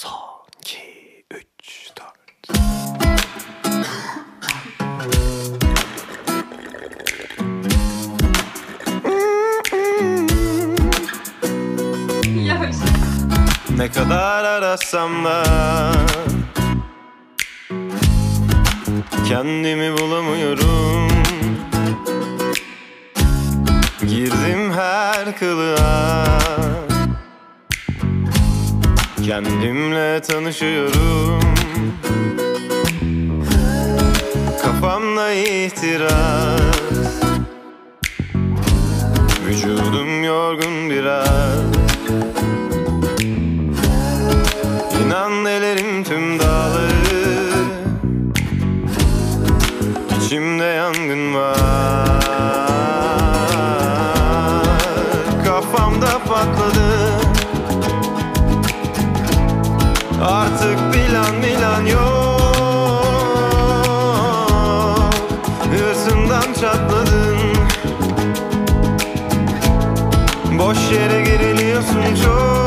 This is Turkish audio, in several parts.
Son, iki, üç, dört. Yavaş. Ne kadar arasam da kendimi bulamıyorum. Girdim her kılığa, kendimle tanışıyorum. Kafamda ihtiras, vücudum yorgun biraz. İnan ellerim tüm dağları, İçimde yangın var. Kafamda patladı, artık plan yok. Hırsından çatladın, boş yere geriliyorsun çok.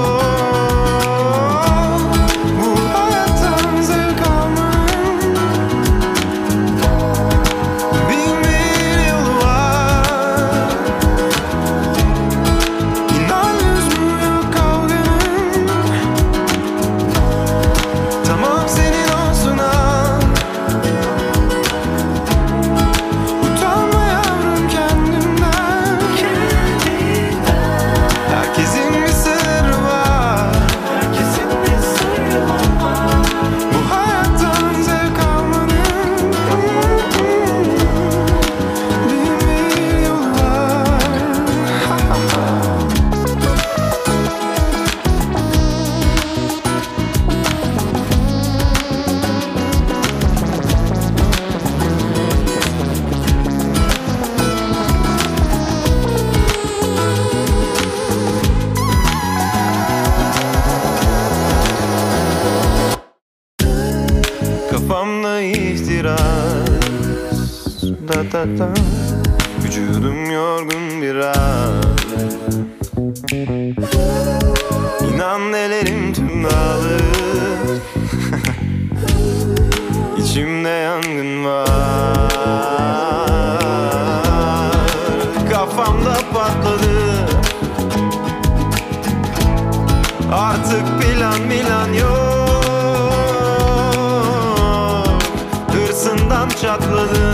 Kafamda ihtiras, da. Vücudum yorgun biraz. İnan ellerim tüm dağılır. İçimde yangın var. Kafamda patladı, artık plan yok. Hırsından çatladı,